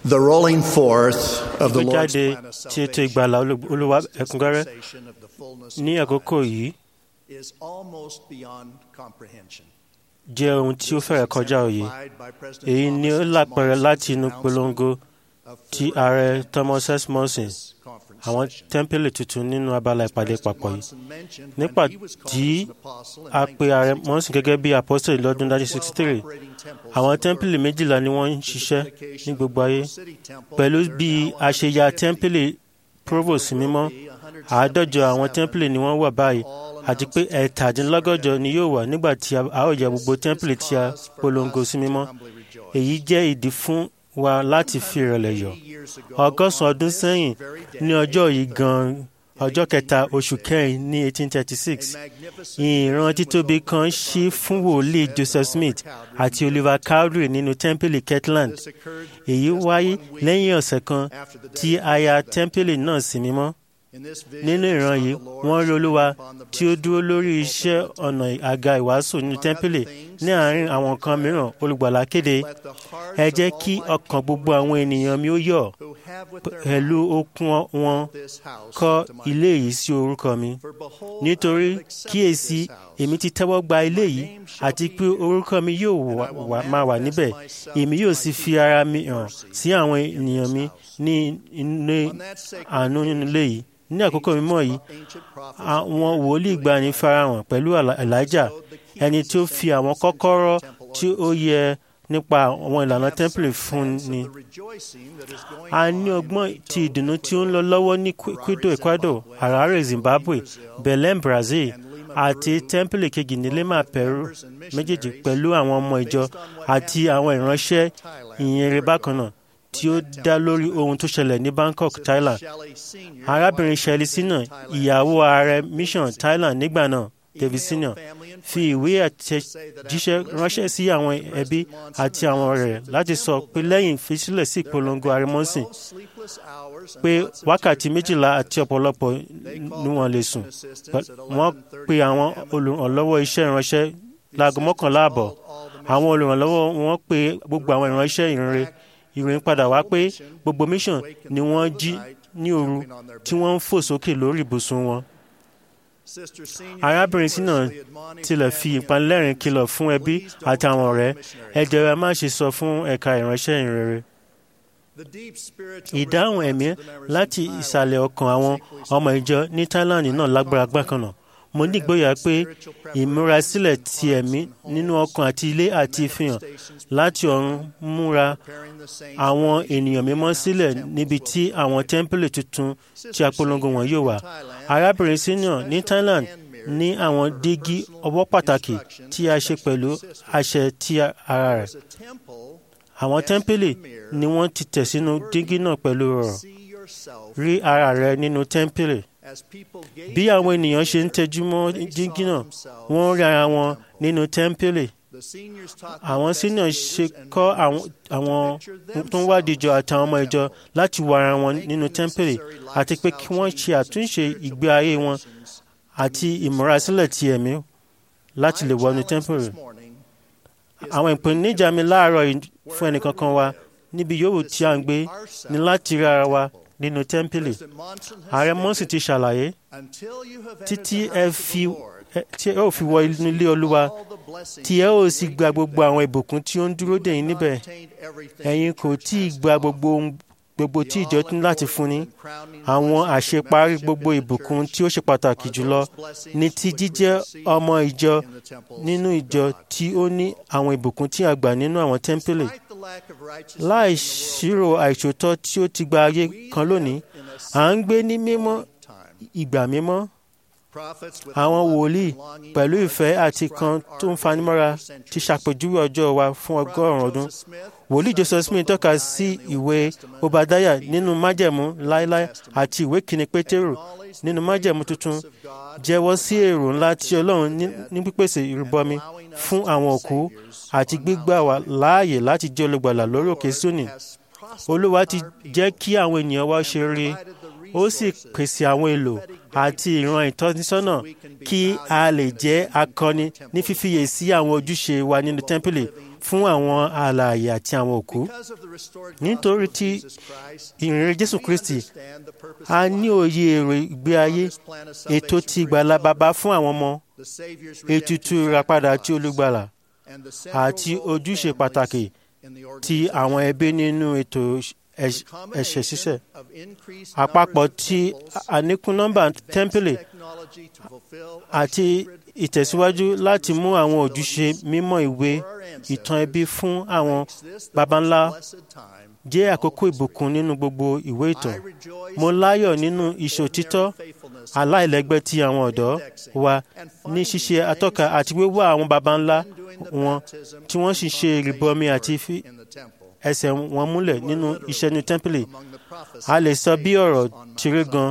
The rolling forth of the Lord's ìgbéjáde plan of ti ètò ìgbàlà Olúwa ẹ̀kúnrẹ́rẹ́ salvation of the fullness ní of àkókò time yìí is almost beyond comprehension. jẹ́ ohun tí ó fẹ́rẹ̀ kọjá òye. Èyí ni ó lápẹẹrẹ láti inú polongo ti ààrẹ Thomas S. Monson àwọn tẹ́ḿpìlì tuntun nínú abala ìpàdé papọ̀ yìí. Nípa tí a pe ààrẹ Monson gẹ́gẹ́ bí apostoli lọ́dún 1963, àwọn tẹ́ḿpìlì 12 ni wọ́n ń ṣiṣẹ́ ní gbogbo ayé. Pẹ̀lú bí a ṣe ya tẹ́ḿpìlì Provost mímọ́, 150 àwọn tẹ́ḿpìlì ni wọ́n wà báyìí, àti pé 67 ni yóò wà nígbà tí a ó yẹ gbogbo tẹ́ḿpìlì tí a polongo sí mímọ́. Èyí jẹ́ ìdí fún wa láti fi ìrẹ̀lẹ̀ yọ̀. 100 ọdún sẹ́yìn ní ọjọ́ yìí gan-an, ọjọ́ kẹta oṣù kẹrin ní 1836, ìran títóbi kan ṣí fún wòlíì Joseph Smith àti Oliver Cowdery nínú tẹ́ḿpìlì Kirtland. Èyí wáyé lẹ́yìn ọ̀sẹ̀ kan tí a ya tẹ́ḿpìlì náà sí mímọ́. Nínú ìran yìí, wọ́n rí Olúwa tí ó dúró lórí iṣẹ́ ọ̀nà àga ìwàásù nínú tẹ́ḿpìlì. Ní àárín àwọn nǹkan mìíràn, Olùgbàlà kéde, ẹ jẹ́ kí ọkàn gbogbo àwọn ènìyàn mi ó yọ̀, pẹ̀lú okun wọn kọ́ ilé yìí sí orúkọ mi. Nítorí kíyèsí, èmi ti tẹ́wọ́ gba ilé yìí, àti pé orúkọ mi yóò máa wà níbẹ̀. Èmi yóò sì fi ara mi hàn sí àwọn ènìyàn mi ní ilé àánú nínú ilé yìí. Ní àkókò mímọ́ yìí, àwọn wòlíì ìgbàanì farahàn pẹ̀lú Elijah, ẹni tí ó fi àwọn kọ́kọ́rọ́ tí ó yẹ nípa àwọn ìlànà tẹ́ḿpìlì fún ni. A ní ọgbọ́n ti ìdùnnú tí ó ń lọ lọ́wọ́ ní Quito, Ecuador, Harare, Zimbabwe, Belém, Brazil, àti tẹ́ḿpìlì kejì ní Lima, Peru, méjèèjì pẹ̀lú àwọn ọmọ ìjọ àti àwọn ìránṣẹ́ ìyìnrere bákan náà, tí ó dá lórí ohun tó ṣẹlẹ̀ ní Bangkok, Thailand. Arábìnrin Shelley Senior, ìyàwó ààrẹ Mission Thailand nígbà náà, David Senior, fi ìwé àtẹ̀jíṣẹ́ ránṣẹ́ sí àwọn ẹbí àti àwọn ọ̀rẹ́ láti sọ pé lẹ́yìn ìfisílẹ̀ sí ìpolongo ààrẹ Monson pé wákàtí 12 àti ọ̀pọ̀lọpọ̀ ni wọ́n lè sùn. Wọ́n pe àwọn olùrànlọ́wọ́ iṣẹ́ ìránṣẹ́ láago 11 àbọ̀. Àwọn olùrànlọ́wọ́ wọn pe gbogbo àwọn ìránṣẹ́ ìrere. Ìròyìn padà wá pé gbogbo mission ni wọ́n jí ní òru tí wọ́n ń fò sókè lórí ibùsùn wọn. Arábìnrin Senior tilẹ̀ fi ìpanilẹ́rìn kìlọ̀ fún ẹbí àti àwọn ọ̀rẹ́, ẹ jọ̀ọ́ má ṣe sọ fún ẹ̀ka ìránṣẹ́ ìrere. Ìdáhùn ẹ̀mí láti ìsàlẹ̀ ọkàn àwọn ọmọ ìjọ ní Thailand náà lágbára gbákannáà. Mo ní ìgboyà pé ìmúrasílẹ̀ ti ẹ̀mí nínú ọkàn àti ilé àti ìfihàn láti ọ̀run múra àwọn ènìyàn mímọ́ sílẹ̀ níbi tí àwọn tẹ́ḿpìlì tuntun tí a polongo wọn yóò wà. Arábìnrin Senior ní Thailand ní àwọn dígí ọwọ́ pàtàkì tí a ṣe pẹ̀lú àṣẹ ti ara rẹ̀. Àwọn tẹ́ḿpìlì ni wọ́n ti tẹ̀ sínú dígí náà pẹ̀lú ọ̀rọ̀. Rí ara rẹ nínú tẹ́ḿpìlì. Bí àwọn ènìyàn ṣe ń tẹjú mọ́ dígí náà, wọ́n rí ara wọn nínú tẹ́ḿpìlì. Àwọn senior ṣe kọ́ àwọn tó ń wádìí ìjọ àtàwọn ọmọ ìjọ láti wo ara wọn nínú tẹ́ḿpìlì, àti pé kí wọ́n ṣe àtúnṣe ìgbé ayé wọn àti ìmúrasílẹ̀ ti ẹ̀mí láti lè wọnú tẹ́ḿpìlì. Àwọn ìpèníjà mi láàárọ̀ fún ẹnìkankan wa níbi yòówù tí a ń gbé ní láti rí ara wa nínú tẹ́ḿpìlì. Ààrẹ Monson ti ṣàlàyé, títí tí ẹ ò fi wọ inú ilé Olúwa, tí ẹ ò sì gba gbogbo àwọn ìbùkún tí ó ń dúró dè yín níbẹ̀, ẹ̀yin kò tí ì gba gbogbo tí ìjọ ní láti fún ni. Àwọn àṣeparí gbogbo ìbùkún tí ó ṣe pàtàkì jùlọ ní ti jíjẹ́ ọmọ ìjọ nínú ìjọ tí ó ní àwọn ìbùkún tí a gbà nínú àwọn tẹ́ḿpìlì. Láì ṣírò àìṣòótọ́ tí ó ti gba ayé kan lónìí, à ń gbé ní mímọ́ ìgbà mímọ́. Àwọn wòlíì pẹ̀lú ìfẹ́ àti kan tó ń fanimọ́ra ti ṣàpèjúwe ọjọ́ wa fún 100 ọdún. Wòlíì Joseph Smith tọ́ka sí ìwé Obadiah nínú májẹ̀mú láéláé àti ìwé kìíní Pétérù nínú májẹ̀mú tuntun, jẹ́wọ́ sí èrò ńlá tí Ọlọ́run ní pípèsè ìrúbọmi fún àwọn òkú àti gbígbà wá láàyè láti jẹ́ olùgbàlà lórí òkè Síónì. Olúwa ti jẹ́ kí àwọn ènìyàn wa ṣe rere, ó sì pèsè àwọn èlò àti ìran ìtọ́nisọ́nà kí a lè jẹ́ akọni ní fífiyè sí àwọn ojúṣe wa nínú tẹ́ḿpìlì fún àwọn alààyè àti àwọn òkú. Nítorí tí ìrere Jésù Kristi, a ní òye èrò ìgbé ayé, ètò ti ìgbàlà Baba fún àwọn ọmọ, ètùtù ìràpadà tí olùgbàlà, àti ojúṣe pàtàkì ti àwọn ẹbí nínú ètò ẹ̀ṣẹ̀ ṣíṣẹ̀. Àpapọ̀ ti àníkún nọ́mbà tẹ́ḿpìlì àti ìtẹ̀síwájú láti mú àwọn ojúṣe mímọ́ ìwé ìtàn ẹbí fún àwọn baba ńlá jẹ́ àkókò ìbùkún nínú gbogbo ìwé ìtàn. Mo láyọ̀ nínú ìṣòtítọ́ aláìlẹ́gbẹ́ tí àwọn ọ̀dọ́ wa ní ṣíṣe atọ́ka àti wíwá àwọn baba ńlá wọn tí wọ́n sì ṣe ìrìbọmi àti fi ẹsẹ̀ wọn múlẹ̀ nínú iṣẹ́ ní tẹ́ḿpìlì. A lè sọ bí ọ̀rọ̀ ti rí gan.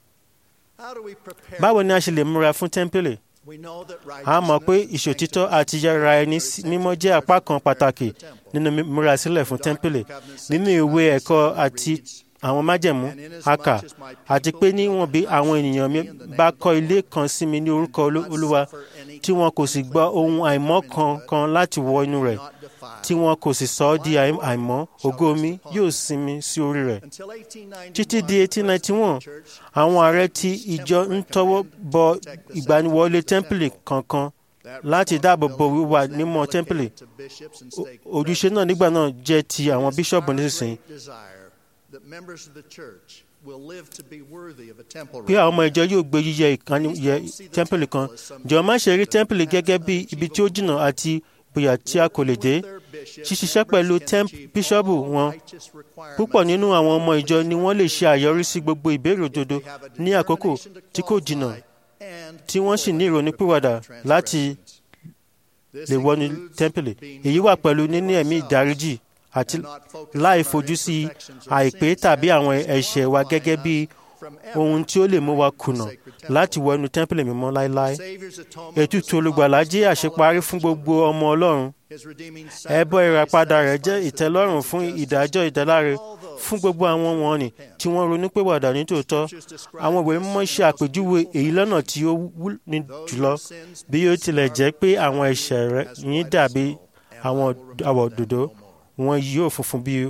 Báwo ni a ṣe lè múra fún tẹ́ḿpìlì? A mọ̀ pé ìṣòtítọ́ àti yára ẹni mímọ́ jẹ́ apá kan pàtàkì nínú múra sílẹ̀ fún tẹ́ḿpìlì. Nínú ìwé ẹ̀kọ́ àti àwọn májẹ̀mú àkà àti pé níwọ̀n bí àwọn ènìyàn mi bá kọ́ ilé kan sí mi ní orúkọ Olúwa tí wọn kò sì gbọ́ ohun àìmọ́ kankan láti wọ inú rẹ̀, tí wọn kò sì sọ ọ́ di àìmọ́, ògo mi yóò sinmi sí orí rẹ̀. Títí di 1891, àwọn ààrẹ ti ìjọ ń tọwọ́ bọ ìgbaniwọlé tẹ́ḿpìlì kankan láti dáàbò bo wíwà mímọ́ tẹ́ḿpìlì. Ojúṣe náà nígbà náà jẹ́ ti àwọn bíṣọ̀bù nísinsìnyí. Pé àwọn ọmọ ìjọ yóò gbé yíyẹ tẹ́ḿpìlì kan. Jọ̀ọ́ má ṣe rí tẹ́ḿpìlì gẹ́gẹ́ bí ibi tí ó jìnnà àti bóyá tí a kò lè dé. Ṣíṣiṣẹ́ pẹ̀lú bíṣọ̀bù wọn, púpọ̀ nínú àwọn ọmọ ìjọ ni wọ́n lè ṣe àyọrísí gbogbo ìbéèrè òdodo ní àkókò tí kò jìnnà, tí wọ́n sì ní ìrònúpìwàdà láti lè wọnú tẹ́ḿpìlì. Èyí wà pẹ̀lú níní ẹ̀mí ìdáríjì àti láì fojú sí àìpé tàbí àwọn ẹ̀ṣẹ̀ wa gẹ́gẹ́ bí ohun tí ó lè mú wa kùnà láti wọ inú tẹ́ḿpìlì mímọ́ láéláé. Ètùtù olùgbàlà jẹ́ àṣeparí fún gbogbo ọmọ Ọlọ́run. Ẹbọ ìràpadà rẹ̀ jẹ́ ìtẹ́lọ́rùn fún ìdájọ́ ìdáláre fún gbogbo àwọn wọ̀nnì tí wọ́n ronúpìwàdà ní tòótọ́. Àwọn ìwé mímọ́ ṣe àpèjúwe èyí lọ́nà tí ó wúni jùlọ, bí ó tilẹ̀ jẹ́ pé àwọn ẹ̀ṣẹ̀ rẹ̀ yín dàbí àwọn àwọ̀ òdòdó, wọn yóò funfun bí.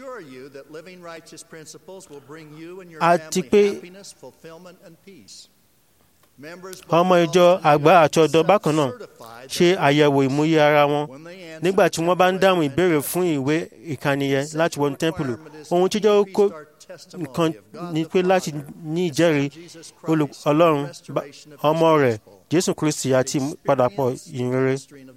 Àti pé ọmọ ìjọ àgbà àti ọ̀dọ́ bákan náà ṣe àyẹ̀wò ìmúyẹ ara wọn nígbà tí wọ́n bá ń dáhùn ìbéèrè fún ìwé ìkànìyẹ láti wọnú tẹ́ḿpìlì. Ohun tí jẹ́ kó nǹkan ni pé láti ní ìjẹ́rìí Ọlọ́run, ọmọ rẹ̀ Jésù Kristi àti ìpadàbọ̀ ìyìnrere.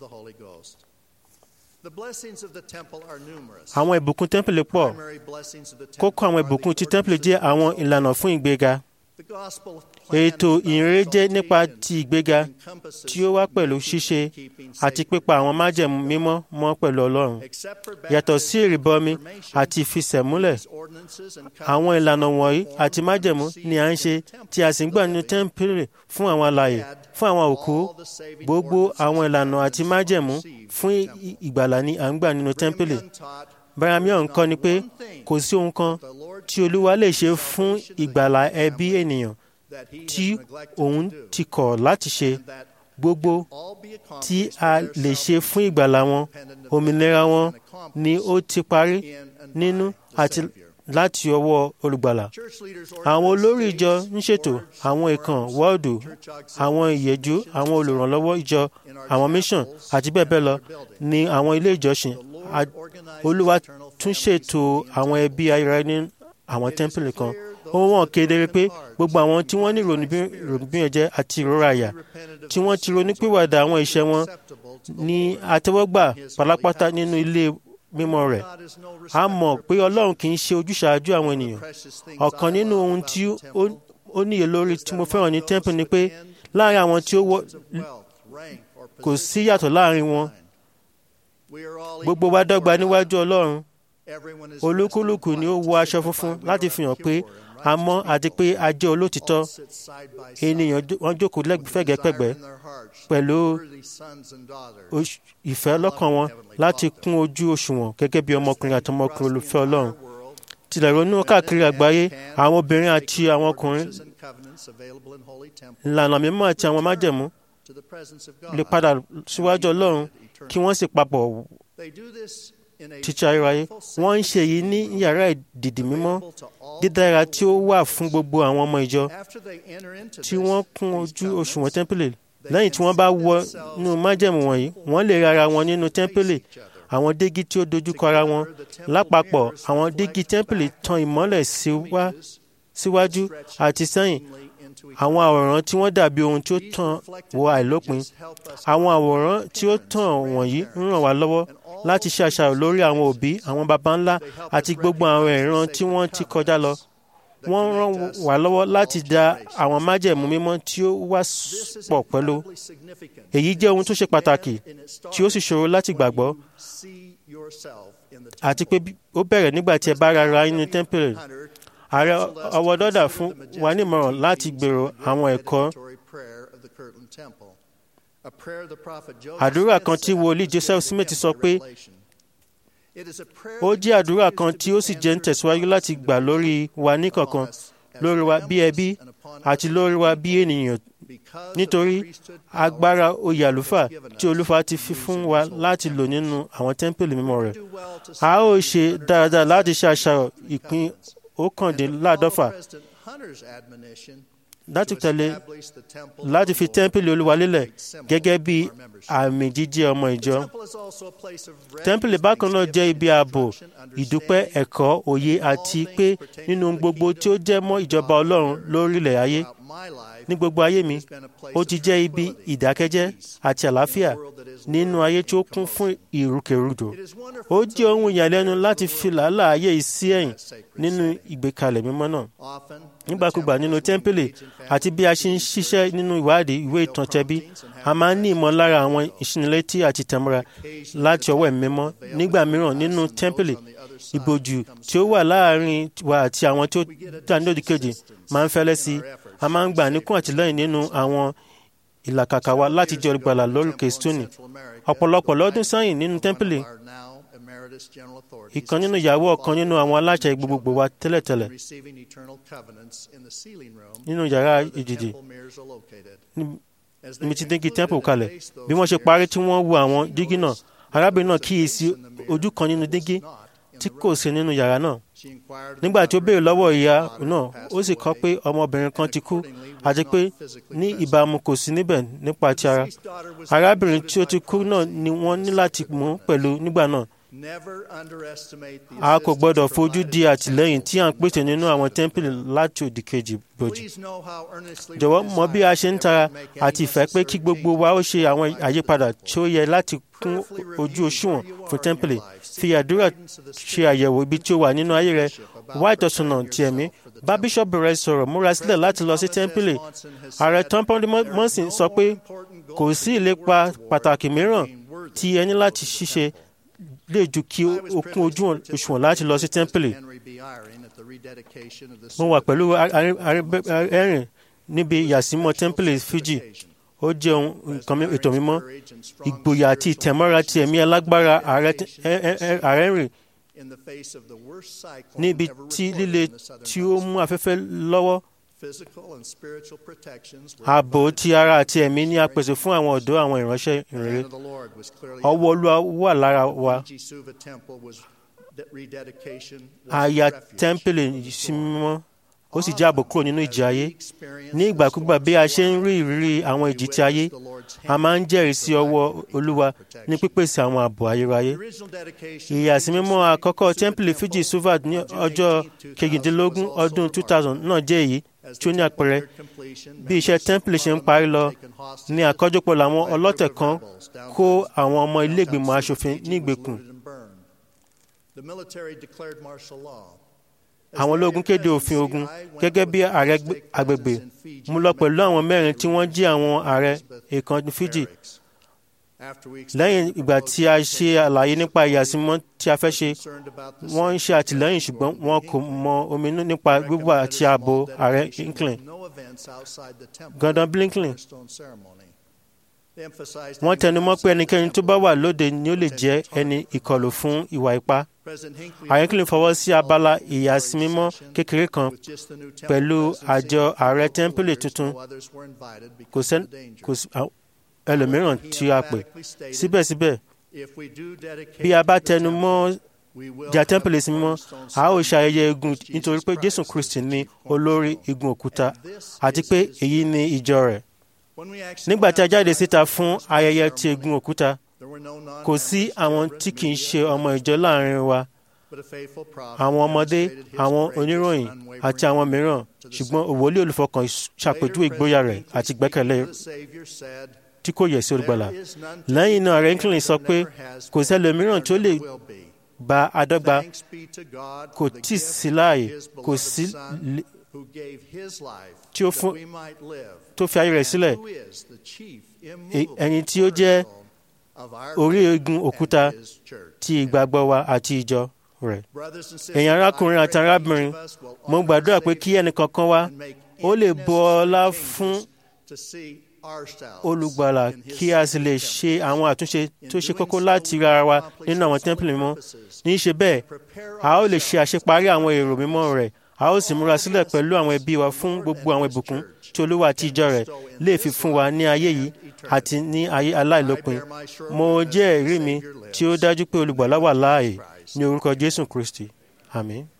Àwọn ìbùkún tẹ́ḿpìlì pọ̀. Kókó àwọn ìbùkún ti tẹ́ḿpìlì jẹ́ àwọn ìlànà fún ìgbéga. Ètò ìyìnrere jẹ́ nípa ti ìgbéga tí ó wá pẹ̀lú ṣíṣe àti pípa àwọn májẹ̀mú mímọ́ mọ́ pẹ̀lú Ọlọ́run. Yàtọ̀ sí ìrìbọmi àti ìfisẹ̀múlẹ̀, àwọn ìlànà wọ̀nyí àti májẹ̀mú ni à ń ṣe tí a sì ń gbà nínú tẹ́ḿpìlì fún àwọn alààyè, fún àwọn òkú. Gbogbo àwọn ìlànà àti májẹ̀mú fún ìgbàlà ni à ń gbà nínú tẹ́ḿpìlì. Báyàmíọ̀ ń kọ́ ni pé kò sí ohun kan tí Olúwa lè ṣe fún ìgbàlà ẹbí ènìyàn tí òun ti kọ̀ láti ṣe. Gbogbo tí a lè ṣe fún ìgbàlà wọn, òmìnira wọn ni ó ti parí nínú àti láti ọwọ́ olùgbàlà. Àwọn olórí ìjọ ń ṣètò àwọn ìkàn wọ́ọ̀dù, àwọn ìyẹ̀jú, àwọn olùrànlọ́wọ́ ìjọ, àwọn mission àti bẹ́ẹ̀ bẹ́ẹ̀ lọ ní àwọn ilé ìjọsìn. Olúwa tún ṣètò àwọn ẹbí ayẹyẹ ní àwọn tẹ́ḿpìlì kan. Ó hàn kedere pé gbogbo àwọn tí wọ́n ní ìrònúbíyànjẹ́ àti ìrora àyà, tí wọ́n ti ronúpìwàdà àwọn ẹ̀ṣẹ̀ wọn, ní àtẹ́wọ́gbà pátápátá nínú ilé mímọ́ rẹ̀. A mọ̀ pé Ọlọ́run kì í ṣe ojúṣàájú àwọn ènìyàn. Ọ̀kan nínú ohun tí ó níye lórí tí mo fẹ́ràn ní tẹ́ḿpìlì ni pé láàárín àwọn tí ó wọ kò sí yàtọ̀ láàárín wọn. Gbogbo wa dọ́gba níwájú Ọlọ́run. Olúkúlùkù ni ó wọ aṣọ funfun láti fi hàn pé a mọ́ àti pé a jẹ́ olótìtọ́. Ènìyàn wọ́n jókòó fẹ́gẹ́pẹ́gbẹ́ pẹ̀lú ìfẹ́ lọ́kàn wọn láti kún ojú òṣùwọ̀n gẹ́gẹ́ bí ọmọkùnrin àti ọmọkùnrin olùfẹ́ Ọlọ́run. Tilẹ̀ ronú káàkiri àgbáyé, àwọn obìnrin àti àwọn ọkùnrin, ìlànà mímọ́ àti àwọn májẹ̀mú lè padà síwájú Ọlọ́run kí wọ́n sì papọ̀ títí ayérayé. Wọ́n ń ṣe èyí ní yàrá ìdìdì mímọ́ dídára tí ó wà fún gbogbo àwọn ọmọ ìjọ tí wọ́n kún ojú òṣùwọ̀n tẹ́ḿpìlì. Lẹ́yìn tí wọ́n bá wọ inú májẹ̀mú wọ̀nyí, wọ́n lè ra ara wọn nínú tẹ́ḿpìlì. Àwọn dígí tí ó dojúkọ ara wọn lápapọ̀, àwọn dígí tẹ́ḿpìlì tan ìmọ́lẹ̀ síwájú àti sẹ́yìn. Àwọn àwòrán tí wọ́n dàbí ohun tí ó tàn wọ àìlópin. Àwọn àwòrán tí ó tàn wọ̀nyí ń ràn wá lọ́wọ́ láti ṣe àṣàrò lórí àwọn òbí, àwọn baba ńlá àti gbogbo àwọn ìran tí wọ́n ti kọjá lọ. Wọ́n ràn wá lọ́wọ́ láti dá àwọn májẹ̀mú mímọ́ tí ó wà pọ̀ pẹ̀lú. Èyí jẹ́ ohun tó ṣe pàtàkì tí ó sì ṣòro láti gbàgbọ́, àti pé ó bẹ̀rẹ̀ nígbà tí ẹ bá rárá nínú tẹ́ḿpìlì. Ààrẹ ọwọ́dọ́dà fún wa nímọ̀ràn láti gbèrò àwọn ẹ̀kọ́. Àdúrà kan tí wòlíì Joseph Smith sọ pé ó jẹ́ àdúrà kan tí ó sì jẹ́ ń tẹ̀síwájú láti gbà lórí wa níkọ̀ọ̀kan, lórí wa bí ẹbí àti lórí wa bí ènìyàn, nítorí agbára oyè àlùfáà tí Olúwa ti fi fún wa láti lò nínú àwọn tẹ́ḿpìlì mímọ́ rẹ̀. A ó ṣe dáradára láti ṣe àṣàrò ìpín 19 láti tẹ̀lé láti fi tẹ́ḿpìlì Olúwa lélẹ̀ gẹ́gẹ́ bí àmì jíjẹ́ ọmọ ìjọ. Tẹ́ḿpìlì bákan náà jẹ́ ibi ààbò, ìdúpẹ́, ẹ̀kọ́, òye àti pé nínú gbogbo tí ó jẹ́ mọ́ ìjọba Ọlọ́run lórílẹ̀ ayé. Ní gbogbo ayé mi, ó ti jẹ́ ibi ìdákẹ́jẹ́ àti àlàáfíà nínú ayé tí ó kún fún ìrúkèrúdò. Ó jẹ́ ohun ìyàlẹ́nu láti fi làálàá ayé yìí sí ẹ̀yìn nínú ìgbékalẹ̀ mímọ́ náà. Nígbàkúgbà nínú tẹ́ḿpìlì àti bí a ṣe ń ṣiṣẹ́ nínú ìwádìí ìwé ìtàn tẹbí, a máa ń ní ìmọ̀lára àwọn ìṣinilétí àti ìtẹ̀mọ́ra láti ọwọ́ Ẹ̀mí Mímọ́. Nígbà mìíràn nínú tẹ́ḿpìlì, ìbòjú tí ó wà láàárín wa àti àwọn tí ó dà ní òdìkejì máa ń fẹ́lẹ́ sí i. A máa ń gbà níkún àtìlẹ́yìn nínú àwọn ìlàkàkà wa láti jẹ́ olùgbàlà lórúkè Stónì. Ọ̀pọ̀lọpọ̀ lọ́dún sẹ́yìn nínú tẹ́ḿpìlì, ìkan nínú ìyàwó ọ̀kan nínú àwọn aláṣẹ gbogbogbò wa tẹ́lẹ̀tẹ́lẹ̀ nínú yàrá ìdìdì níbi tí dígí tẹ́ḿpìlì kalẹ̀. Bí wọ́n ṣe parí tí wọ́n wo àwọn dígí náà, arábìnrin náà kíyèsí ojú kan nínú dígí tí kò sí nínú yàrá náà. Nígbà tí ó béèrè lọ́wọ́ ìyá náà, ó sì kọ pé ọmọbìnrin kan ti kú àti pé ní ìbámu kò sí níbẹ̀ nípa ti ara. Arábìnrin tí ó ti kú náà ni wọ́n ní láti mú pẹ̀lú nígbà náà. A kò gbọdọ̀ fojú di àtìlẹ́yìn tí à ń pèsè nínú àwọn tẹ́ḿpìlì láti òdìkejì bòjì. Jọ̀wọ́ mọ̀ bí a ṣe ń tara àti ìfẹ́ pé kí gbogbo wa ó ṣe àwọn àyípadà tí ó yẹ láti kún ojú òṣùwọ̀n fún tẹ́ḿpìlì. Fi àdúrà ṣe àyẹ̀wò ibi tí ó wà nínú ayé rẹ. Wá ìtọ́sọ́nà ti ẹ̀mí. Bá bíṣọ́ọ̀bù rẹ sọ̀rọ̀, múra sílẹ̀ láti lọ sí tẹ́ḿpìlì. Ààrẹ Tọ́ḿpọ́ndì Mọ́sìn sọ pé kò sí ìlépa pàtàkì mìíràn tí ẹ ní láti ṣiṣẹ́ lè ju kí o kún ojú òṣùwọ̀n láti lọ sí tẹ́ḿpìlì. Mo wà pẹ̀lú ẹ̀rìn níbi ìyàsímọ́ tẹ́ḿpìlì Fiji. Ó jẹ́ nǹkan ètò mímọ́, ìgboyà àti ìtẹ̀mọ́ra ti ẹ̀mí alágbára ààrẹ rìn níbi tí líle tí ó mú afẹ́fẹ́ lọ́wọ́. Ààbò ti ara àti ẹ̀mí ni a pèsè fún àwọn ọ̀dọ́ àwọn ìránṣẹ́ ìrere. Ọwọ́ Olúwa wà lára wa. Àyà tẹ́ḿpìlì sí mímọ́, ó sì jẹ́ ààbò kúrò nínú ìjì ayé. Ní ìgbàkúgbà bí a ṣe ń rí ìrírí àwọn ìjì ti ayé, a máa ń jẹ́rìí sí ọwọ́ Olúwa ní pípèsè àwọn ààbò ayérayé. Ìyàsímímọ́ àkọ́kọ́ tẹ́ḿpìlì Fiji Suvat ní ọjọ́ 18 ọdún 2000 náà jẹ́ èyí tí ó ní àpẹẹrẹ. Bí iṣẹ́ tẹ́ḿpìlì ṣe ń parí lọ, ní àkójọpọ̀ làwọn ọlọ́tẹ̀ kan kó àwọn ọmọ ilé ìgbìmọ̀ aṣòfin ní ìgbèkùn. Àwọn ológun kéde òfin ogun gẹ́gẹ́ bí ààrẹ agbègbè mú lọ pẹ̀lú àwọn 4 tí wọ́n jí àwọn ààrẹ èèkàn Fiji. Lẹ́yìn ìgbà tí a ṣe àlàyé nípa ìyàsímọ́ tí a fẹ́ ṣe, wọ́n ń ṣe àtìlẹ́yìn ṣùgbọ́n wọn kò mọ ominú nípa gbígbà àti ààbò ààrẹ Hinckley. Gordon Hinckley. Wọ́n tẹnumọ́ pé ẹnikẹ́ni tó bá wà lóde ni ó lè jẹ́ ẹni ìkọlù fún ìwà ipá. Ààrẹ Hinckley fọwọ́ sí abala ìyàsímímọ́ kékeré kan pẹ̀lú àjọ ààrẹ tẹ́ḿpìlì tuntun. Kò sí ẹlòmíràn tí a pè. Síbẹ̀síbẹ̀, Bí a bá tẹnu mọ́ jà tẹ́ḿpìlì sí mímọ́, a ó ṣayẹyẹ igun nítorí pé Jésù Kristi ni olórí igun òkúta àti pé èyí ni ìjọ rẹ̀. Nígbà tí a jáde síta fún ayẹyẹ ti igun òkúta, kò sí àwọn tí kì í ṣe ọmọ ìjọ láàrin wa, àwọn ọmọdé, àwọn oníròyìn àti àwọn mìíràn, ṣùgbọ́n wòlíì olùfọkàn ṣàpèjúwe ìgboyà rẹ̀ àti ìgbẹ́kẹ̀lé tí kò yẹ̀ sí olùgbàlà. Lẹ́yìn náà, Rankin sọ pé kò sẹ́lòmíràn tí ó lè bá a dọ́gba, kò tí sí láàyè, kò sí tó fi ayé rẹ̀ sílẹ̀, ẹni tí ó jẹ́ orí igun òkúta ti ìgbàgbọ́ wa àti ìjọ rẹ̀. Ẹ̀yin arákùnrin àti arábìnrin, mo gbàdúrà pé kí ẹnìkankan wa ó lè bu ọlá fún olùgbàlà, kí a sì lè ṣe àwọn àtúnṣe tó ṣe kókó láti ra ara wa nínú àwọn tẹ́ḿpìlì mímọ́. Ní í ṣe bẹ́ẹ̀, a ó lè ṣe àṣeparí àwọn èrò mímọ́ rẹ̀, a ó sì múra sílẹ̀ pẹ̀lú àwọn ẹbí wa fún gbogbo àwọn ìbùkún tí Olúwa àti ìjọ rẹ̀ lè fi fún wa ní ayé yìí àti ní ayé aláìlópin. Mo jẹ́ ẹ̀rí mi tí ó dájú pé olùgbàlà wà láàyè ní orúkọ Jésù Kristi. Àmín.